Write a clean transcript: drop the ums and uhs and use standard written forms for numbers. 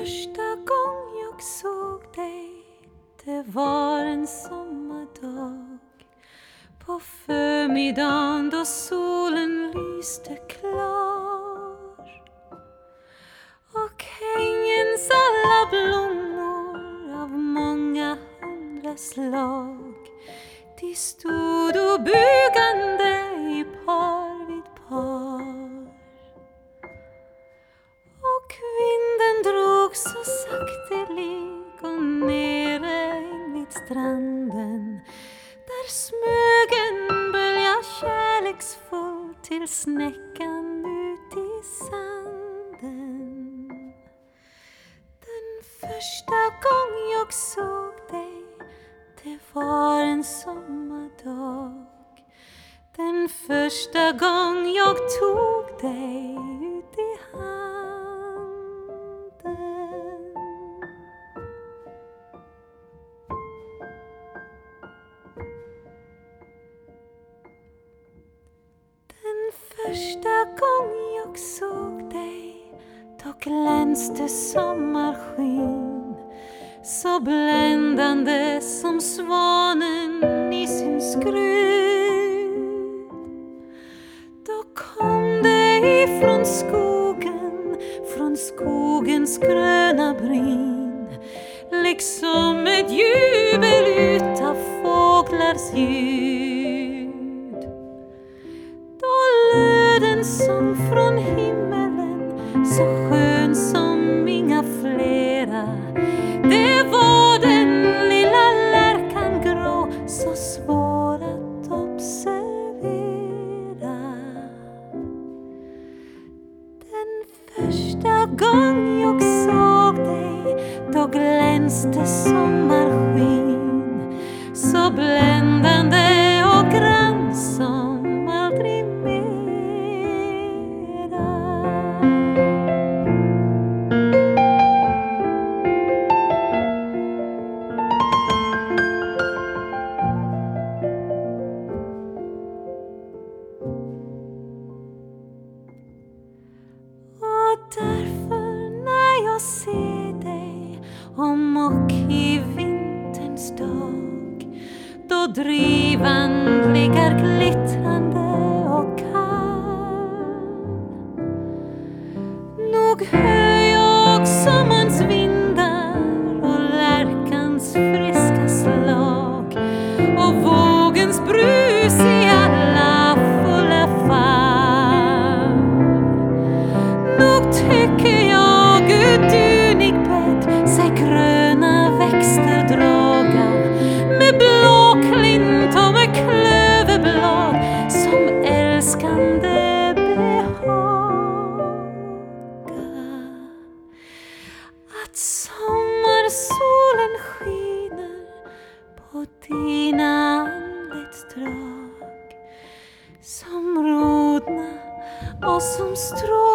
första gång jag såg dig, det var en sommardag. På förmiddagen då solen lyste klar. Och ängens alla blommor av många hundra slag, de stod och bugande i par vid par. Och vinden drog så saktelig och nere invid stranden, där smög en bölja kärleksfull till snäckan ut i sanden. Den första gång jag såg dig, det var en sommardag. Den första gång jag tog dig ut i handen. Den första gång jag såg dig, då glänste sommarskyn, så bländande som svanen i sin skrud. Då kom det ifrån skogen, från skogens gröna bryn, liksom ett jubel utav fåglars ljud. Då löd en sång från himmelen, så skön som inga flera. Det var den lilla lärkan grå, så svår att observera. Den första gång jag såg dig, då glänste sommarskyn, så bländande och grann som aldrig mera. Därför när jag ser dig om och i vinterns dag, då drivan ligger glittrande och kall, nog hör jag sommarns vindar och lärkans friska slag och vågens brus i alla fulla fall. Nog tycker jag ut unikbädd sig gröna växter draga, med blåklint och med klöverblad som älskande behaga. Att sommarsolen skiner på dina anletsdrag, som rodna och som strå